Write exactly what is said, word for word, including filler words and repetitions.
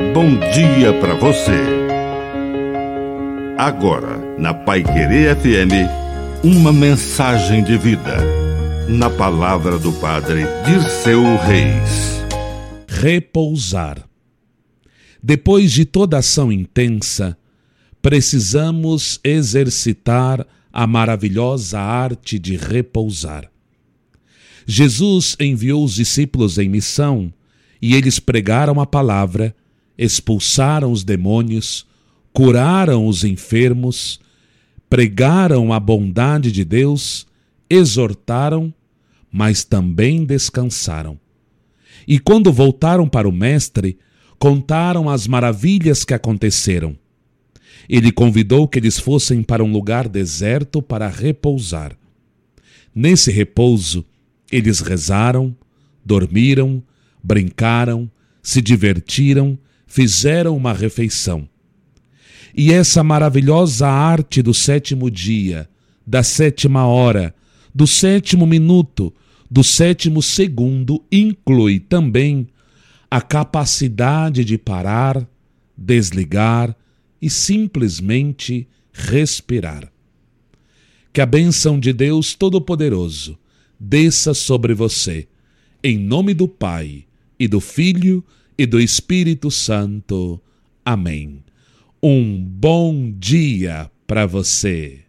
bom dia para você. Agora, na Paiquerê F M, uma mensagem de vida. Na palavra do Padre Dirceu Reis. Repousar. Depois de toda ação intensa, precisamos exercitar a maravilhosa arte de repousar. Jesus enviou os discípulos em missão e eles pregaram a palavra, expulsaram os demônios, curaram os enfermos, pregaram a bondade de Deus, exortaram, mas também descansaram. E quando voltaram para o Mestre, contaram as maravilhas que aconteceram. Ele convidou que eles fossem para um lugar deserto para repousar. Nesse repouso, eles rezaram, dormiram, brincaram, se divertiram, fizeram uma refeição. E essa maravilhosa arte do sétimo dia, da sétima hora, do sétimo minuto, do sétimo segundo inclui também a capacidade de parar, desligar e simplesmente respirar. Que a bênção de Deus Todo-Poderoso desça sobre você, em nome do Pai, e do Filho, e do Espírito Santo. Amém. Um bom dia para você.